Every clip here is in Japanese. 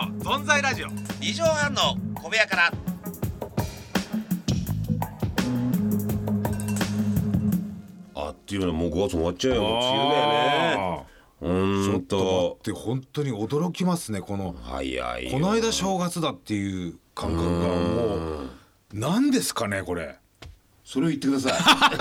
の存在ラジオ。 2畳半の小部屋から。あっという間にもう5月終わっちゃうよ。もう梅雨だよね。 ちょっと待って、本当に驚きますね。この早いよ。 この間正月だっていう感覚がもう何ですかねこれ。 それを言ってください。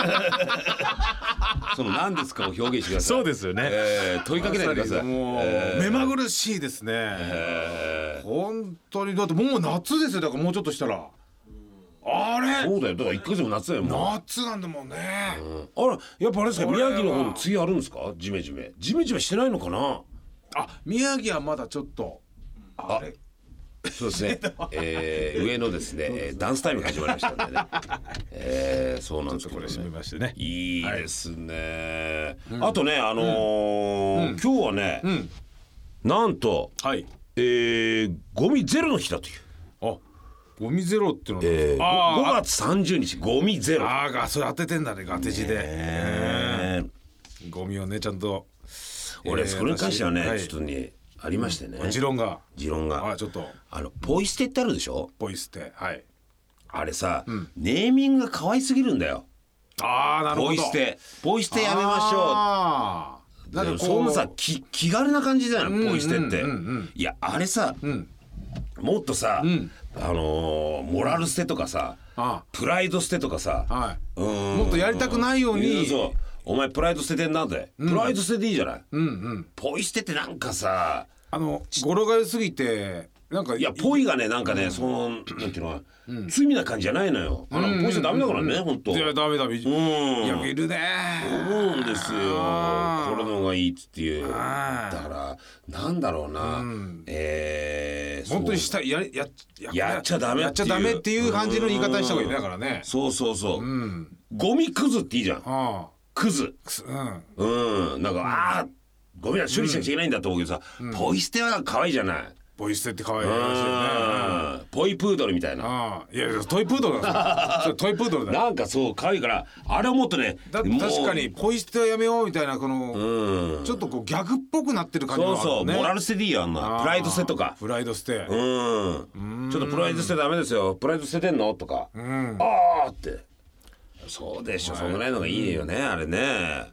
その何ですかを表現してください。 そうですよね、 問いかけないでください。 もう、目まぐるしいですね、本当に。だってもう夏ですよ。だからもうちょっとしたらあれそうだよ。だから1ヶ月も夏だよ。もう夏なんだもんね、 あら、やっぱあれですか、宮城の方に梅雨あるんですか。ジメジメしてないのかな。 あ、宮城はまだちょっとあれ。 そうですね、上のですね、ダンスタイムが始まりましたんでね、そうなんですけどね。 これ締めましてね、 いいですね、あとね、今日はね、なんと、ゴミゼロの日だという。 あ、ゴミゼロっていうのは、5月30日ゴミゼロ。 それ当ててんだね、当て字で、ゴミをねちゃんと。 俺それに関してはね、ちょっとねありましてね、 持論がちょっとポイ捨てってあるでしょ。 ポイ捨て、 あれさ、ネーミングが可愛すぎるんだよ。 なるほど。ポイ捨てやめましょう。だからそんなさ、気軽な感じだよね、ポイ捨てって。いや、あれさ、もっとさ、モラル捨てとかさ、プライド捨てとかさ、もっとやりたくないように。お前プライド捨ててんなんで、プライド捨てていいじゃない。ポイ捨てってなんかさ、 語呂が良すぎてなんか、 いや、ポイがね、なんかね、そのなんていうの、罪な感じじゃないのよ。ポイ捨てダメだからね、本当。 いや、ダメ。いや、いるね。 思うんですよ。これの方がいいっつっていう。だからなんだろうな、 本当にやっちゃダメっていう感じの言い方にした方がいいね。だからね。 そう。ゴミクズっていいじゃん。クズ。なんかゴミは処理しなきゃいけないんだと思うけどさ、ポイ捨ては可愛いじゃない。 ポイ捨てって可愛いらしいよね。 ポイプードルみたいな。 いや、トイプードルだ。トイプードルだ。 なんかそう可愛いから、あれをもっとね。 確かにポイ捨てはやめようみたいな、このちょっとこう逆っぽくなってる感じがあるね。 そう、モラル捨てでいいよ。プライド捨てとか。 プライド捨て。 ちょっとプライド捨てダメですよ。プライド捨ててんのとか。って。そうでしょ。そのぐらいのがいいよね、あれね。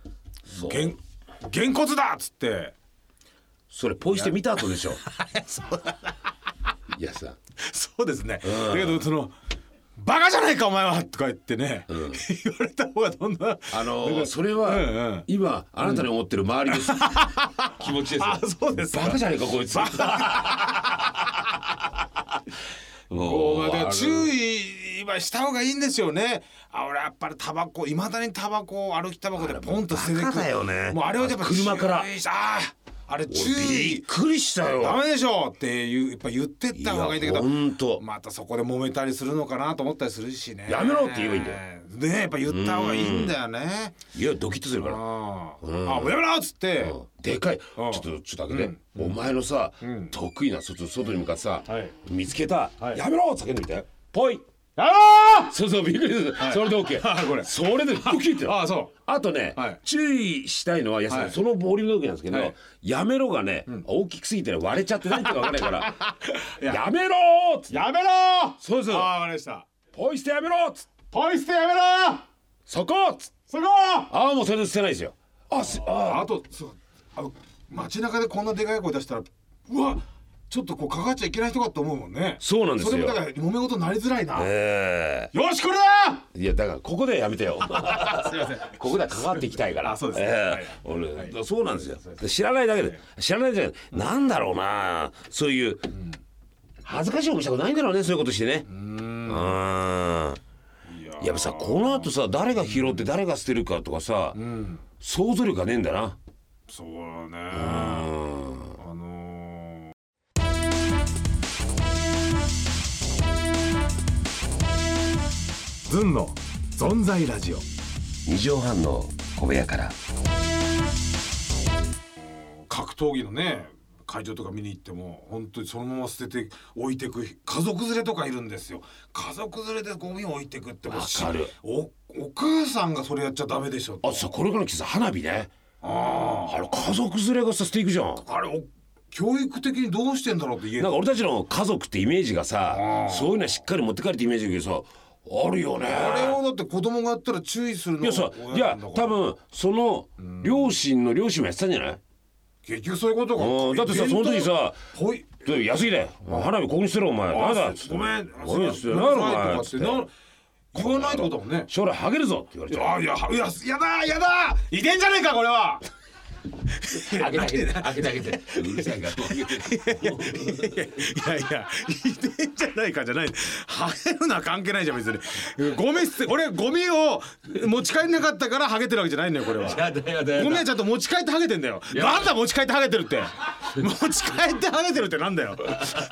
げんこつだっつって。 それポイして見た後でしょ。いやさ、 そうですね。だけどバカじゃないかお前はとか言ってね、言われた方がどんなそれは今あなたに思ってる周りの気持ちですよ。 そうです。 バカじゃないかこいつ。 注意はした方がいいんですよね。俺やっぱりタバコ、いまだにタバコ、歩きタバコでポンと捨ててくる。 バカだよね。 もうあれはやっぱ車から。 あれ注意。 びっくりしたよ。 ダメでしょってやっぱ言ってった方がいいんだけど、 本当。 またそこで揉めたりするのかなと思ったりするしね。 やめろって言えばいいんだよ。 ね、やっぱ言った方がいいんだよね。 いや、ドキッとするから。 もうやめろっつって。 でかい。ちょっと開けて。お前のさ、得意な外に向かってさ、見つけた。やめろっつって叫んでみて。ポイ。そう、びっくりする。それで OK。それでドキッて。あとね、注意したいのは、そのボリュームの時なんですけど、やめろがね、大きくすぎて割れちゃって何てか分からないから、やめろーっつって。やめろー。そう。分かりました。ポイ捨てやめろっつって。ポイ捨てやめろー。そこっつって。そこー。もうそれで捨てないですよ。あと街中でこんなでかい声出したら、うわ、ちょっとこうかかっちゃいけない人かと思うもんね。そうなんですよ。それもだから揉め事になりづらいな。よしこれだ。いや、だからここでやめてよ。すいません。ここでは関わっていきたいから。そうですね。俺そうなんですよ。知らないだけでなんだろうな、そういう恥ずかしい思いしたことないんだろうね、そういうことしてね。やっぱさ、この後さ、誰が拾って誰が捨てるかとかさ、想像力がねえんだな。そうだね。ズンの存在ラジオ。 2畳半の小部屋から。 格闘技のね会場とか見に行っても本当にそのまま捨てて置いてく家族連れとかいるんですよ。家族連れでゴミを置いてくって、 わかる。 お母さんがそれやっちゃダメでしょ。 これからの季節花火ね。あれ家族連れがさ捨てていくじゃん。 あれ教育的にどうしてんだろうって言えなんか俺たちの家族ってイメージがさ、そういうのはしっかり持って帰るってイメージだけどさ、あるよね。 あれをだって子供がやったら注意するのが親なんだから。 いや多分その両親もやってたんじゃない？ 結局そういうことか。だってさその時さ安いで花火ここに捨てろお前。 ごめんごめんごめん捨てろお前って言わないってことだもんね。 将来ハゲるぞって言われちゃう。 いやだ遺伝じゃねえかこれは。 開けてうるさいからいや遺伝じゃないかじゃない。ハゲるのは関係ないじゃん別に。俺ゴミを持ち帰んなかったからハゲてるわけじゃないんだよこれは。ゴミはちゃんと持ち帰ってハゲてんだよ。なんだ持ち帰ってハゲてるって。持ち帰ってハゲてるってなんだよ。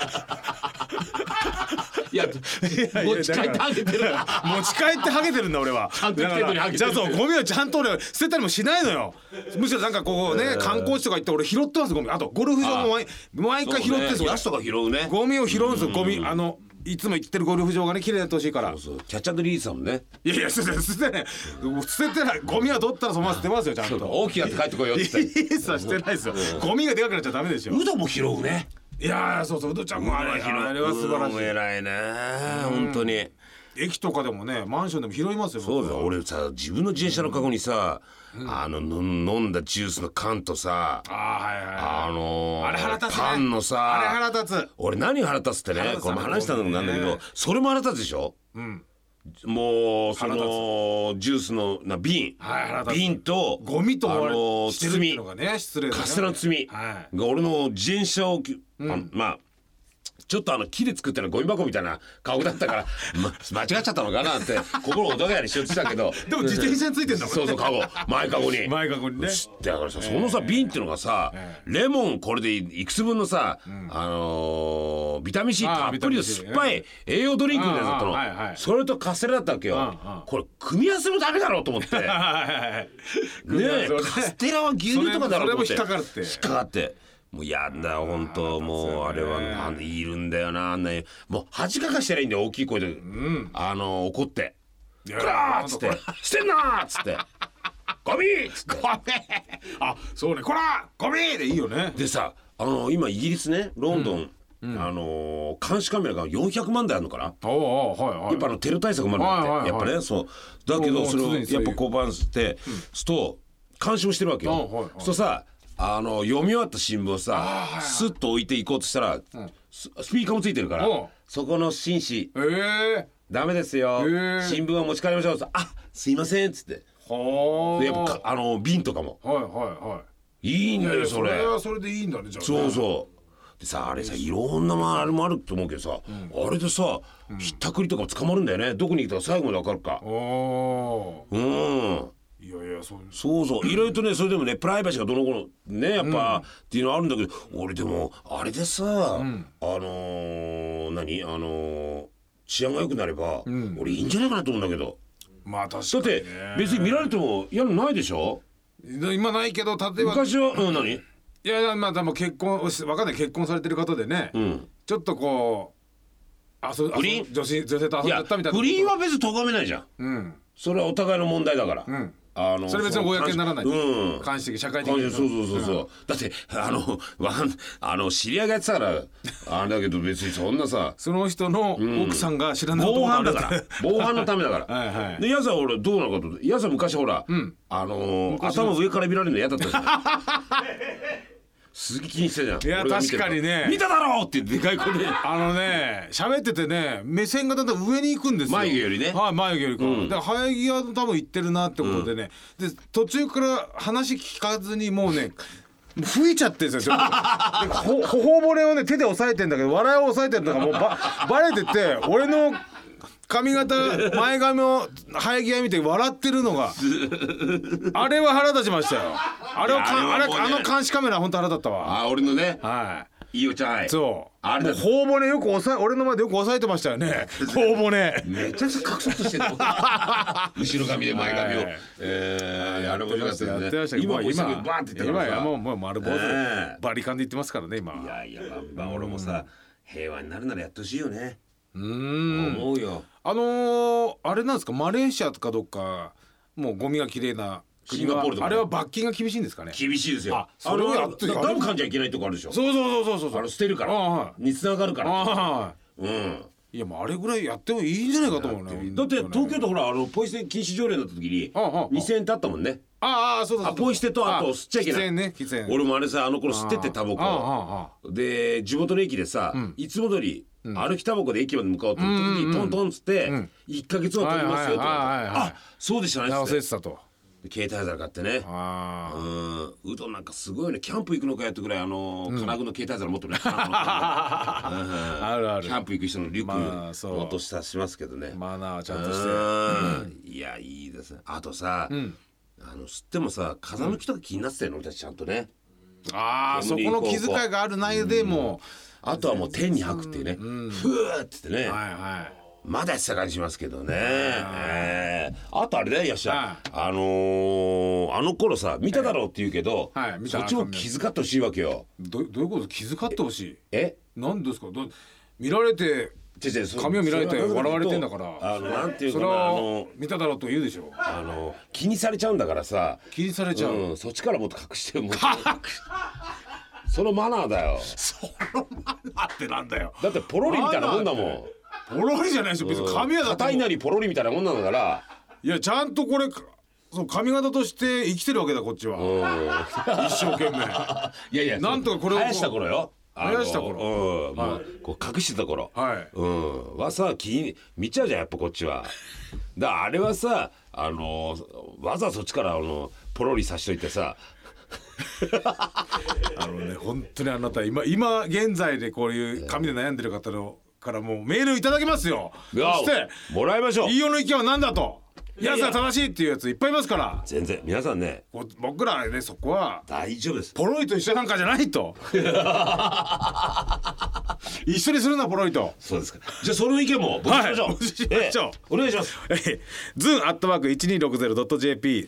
いや持ち帰ってハゲてる。 持ち帰ってハゲてるんだ俺は。 ちゃんと着てるのにハゲてる。 じゃあそうゴミをちゃんと俺捨てたりもしないのよ。むしろなんかこうね観光地とか行って俺拾ってますゴミ。あとゴルフ場も毎回拾ってる。 ヤスとか拾うね。 ゴミを拾うんですよゴミ。いつも行ってるゴルフ場がね綺麗になってほしいから。 そうキャッチャーリリースだもんね。 いや捨てない。ゴミは取ったらそのまま捨てますよちゃんと。 大きなって帰ってこいよって。 リリースはしてないですよ。ゴミがでかくなっちゃダメですよ。 ウドも拾うね。 いやそうウドちゃんもあれは素晴らしい。 偉いね本当に。 駅とかでもねマンションでも拾いますよ。 そうだよ。俺さ自分の自転車のカゴにさ飲んだジュースの缶とさあれ腹立つね。 パンのさあれ腹立つ。 俺何腹立つってねこれも話したのなんだけどそれも腹立つでしょ。もうそのジュースの瓶とゴミと包みカステラの包みが俺の自転車をまあちょっと木で作ったのゴミ箱みたいな顔だったから間違っちゃったのかなって心をお互いにしようとしたけどでも自転車についてんだもんね。 そう前カゴにね。 だからさそのさ瓶っていうのがさレモンこれでいくつ分のさビタミン C たっぷりの酸っぱい栄養ドリンクみたいなやつだったの。それとカステラだったわけよ。これ組み合わせもダメだろうと思ってねえカステラは牛乳とかだろうと思って引っかかってもうやだよ本当。もうあれはいるんだよな。もう恥かかしたらいいんだよ大きい声で怒って「こら!」っつって「捨てんな!」っつって「ゴミ!」っつってそうねこらゴミでいいよね。 でさ今イギリスねロンドン監視カメラが400万台あるのかな。やっぱテロ対策もあるんだってやっぱね。そうだけどそれをやっぱ交番してすと監視もしてるわけよ。そうさ読み終わった新聞をさスッと置いていこうとしたらスピーカーもついてるからそこの紳士ダメですよ新聞は持ち帰りましょう。すいませんっつってでやっぱ瓶とかもいいんだよそれ。 それはそれでいいんだねじゃあ。 そうでさあれさいろんなあれもあると思うけどさあれでさひったくりとか捕まるんだよね。どこに行ったか最後まで分かるか。いやそう意外とねそれでもねプライバシーがどの頃ねやっぱっていうのあるんだけど俺でもあれでさ治安が良くなれば俺いいんじゃないかなと思うんだけど。 まあ確かにだって別に見られても嫌のないでしょ。 今ないけど例えば昔は何いやまあでも結婚わかんない結婚されてる方でねちょっとこう女性と遊んじゃったみたいな。 不倫は別に咎めないじゃん。それはお互いの問題だから。 それ別に公にならない監視的社会的に。 そうだって知り合いがやってたからあれだけど別にそんなさその人の奥さんが知らない防犯だから防犯のためだからでヤスは俺どうなのかとヤスは昔ほら頭上から見られるの嫌だったじゃん。すげえ気にしてたじゃん。 いや確かにね見ただろうってでかい声で喋っててね目線がだんだん上に行くんですよ。 眉毛よりね。 眉毛よりかだから生え際の多分行ってるなってことでねで途中から話聞かずにもうね吹いちゃってるんですよ。頬骨をね手で押さえてんだけど笑いを抑えてるのがもうバレてて俺の髪型前髪を生え際見て笑ってるのがあれは腹立ちましたよ。監視カメラ本当腹立ったわ。 俺のねはいいいお茶愛そうあれ頬骨よく俺の前でよく押さえてましたよね頬骨めちゃくちゃ隠そうとしてる後ろ髪で前髪をあれ面白かったよね。 やってましたけど今バーンって言ったからさ今やもう丸坊主バリカンで言ってますからね今。 いやバンバン俺もさ平和になるならやってほしいよね。思うよ。 あれなんですかマレーシアとかどっかもうゴミがきれいなシンガポールとかあれは罰金が厳しいんですかね。 厳しいですよ。 それをやってダム噛んじゃいけないとこあるでしょ。 そう捨てるからに繋がるから。 いやもうあれぐらいやってもいいんじゃないかと思うね。 だって東京都ほらポイ捨て禁止条例になった時に2000円ってあったもんね。 そうポイ捨てとあと吸っちゃいけない。 喫煙。 俺もあれさ吸ってってタバコで地元の駅でさいつも通り歩きタバコで駅まで向かおうと思った時にトントンっつって1ヶ月は取りますよと。そうでしたね。 直せてたと。 携帯皿買ってね。うどんなんかすごいね。キャンプ行くのかやってぐらい金具の携帯皿持ってるね。 あるある。 キャンプ行く人のリュックの音したしますけどね。 マナーちゃんとして。 いやいいですね。あとさ吸ってもさ風向きとか気になってたよ俺たちちゃんとね。 そこの気遣いがある内でもあとはもう天に吐くっていうね。ふーってね。まだやってた感じしますけどね。あとあれだよよっしゃ。あの頃さ見ただろうって言うけどそっちも気遣ってほしいわけよ。 どういうこと？気遣ってほしい？何ですか？見られて髪を見られて笑われてんだからなんていうかな、それは見ただろうと言うでしょ。 気にされちゃうんだからさ。 気にされちゃう。 そっちからもっと隠してもそのマナーだよ。 そのマナーってなんだよ。 だってポロリみたいなもんだもん。 ポロリじゃないでしょ別に髪はだって硬いなりポロリみたいなもんなんだから。 いやちゃんとこれ髪型として生きてるわけだこっちは。一生懸命。 いやなんとかこれを生やした頃よ。 生やした頃もうこう隠してた頃はさ気に見ちゃうじゃんやっぱこっちは。だからあれはさわざわざそっちからポロリさしといてさ本当にあなた今現在でこういう髪で悩んでる方のからもうメールいただきますよ。そしてもらいましょう。 飯尾の意見は何だと。やつが正しいっていうやついっぱいいますから。 全然皆さんね僕らねそこは大丈夫です。 ポロリと一緒なんかじゃないと一緒にするなポロリと。 そうですか。じゃあその意見も募集しましょう。お願いします。 zun@1260.jp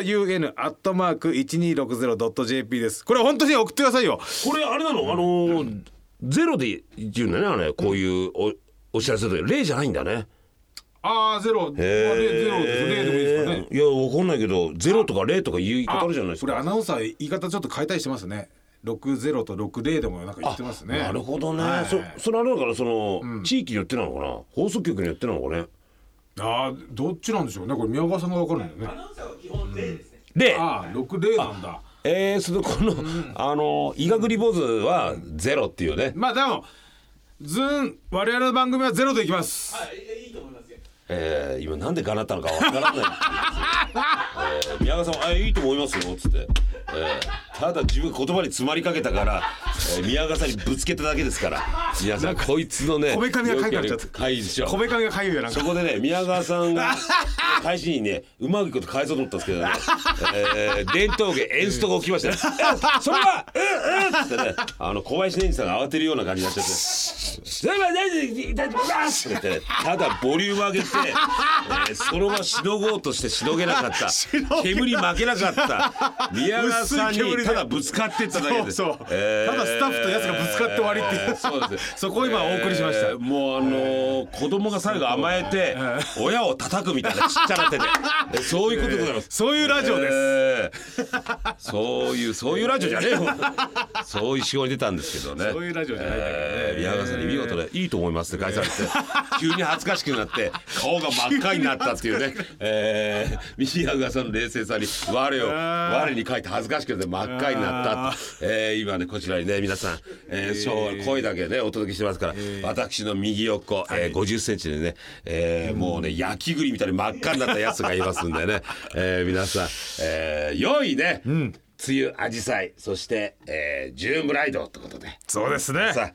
zun@1260.jp です。これ本当に送ってくださいよ。 これあれなのゼロで言うんだねこういうお知らせで例じゃないんだね。 ゼロです。例でもいいですかね。 いやわかんないけどゼロとか例とか言い方あるじゃないですか。 これアナウンサー言い方ちょっと変えたりしてますね。60と60でもなんか言ってますね。 なるほどね。それあれだから地域によってなのかな放送局によってなのかね。 どっちなんでしょうね。これ宮川さんが分かるんだよね。 アナウンサーは基本例ですね。例 60なんだ。 それこの医学リポートはゼロっていうね。 まあでも我々の番組はゼロでいきます。 いいと思いますよ。今なんでかなったのかわからない宮川さんもいいと思いますよっつって、ただ自分言葉に詰まりかけたから、宮川さんにぶつけただけですから。皆さんこいつのねこめかみがかゆくなっちゃった。 かゆいでしょ。 こめかみがかゆいよ。なんかそこでね宮川さんが返しにねうまいこと返そうと思ったんですけどね、伝統芸エンストが起きましたね。それはってね小林年次さんが慌てるような感じになっちゃってそれは大丈夫ですって、ただボリューム上げて、そのまましのごうとしてしのげなかった煙負けなかった宮川さんにただぶつかってっただけです。 ただスタッフとやつがぶつかって終わりっていう、 そうです。 そこを今お送りしました。 もう子供が最後甘えて親を叩くみたいなちっちゃな手でそういうことでございます。 そういうラジオです、 そういうラジオじゃねえよそういう仕事に出たんですけどね。 そういうラジオじゃないんだけどね。 宮川さんに見事でいいと思いますって返されて急に恥ずかしくなって顔が真っ赤になったっていうね、宮川さんの冷静さに我に書いて恥ずかしくなって真っ赤になった今ねこちらにね皆さん、声だけねお届けしてますから、私の右横、50センチでね、もうね焼き栗みたいに真っ赤になったやつがいますんでね、皆さん、良いね、梅雨アジサイそして、ジューンブライドってことで。 そうですね。 さあ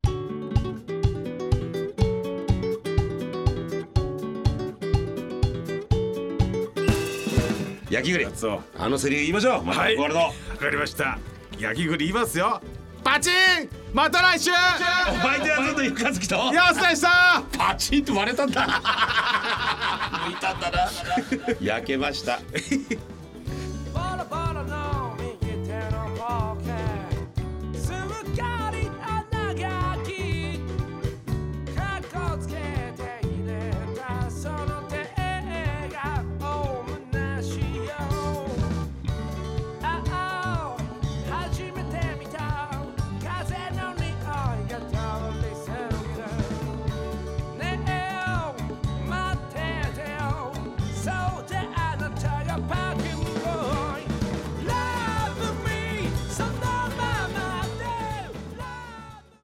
焼き栗セリフ言いましょう。またわかりました。焼き栗言いますよ。パチンまた来週。 お相手はずっとゆかずきと安田さん。 パチンと割れたんだ抜いたんだな焼けました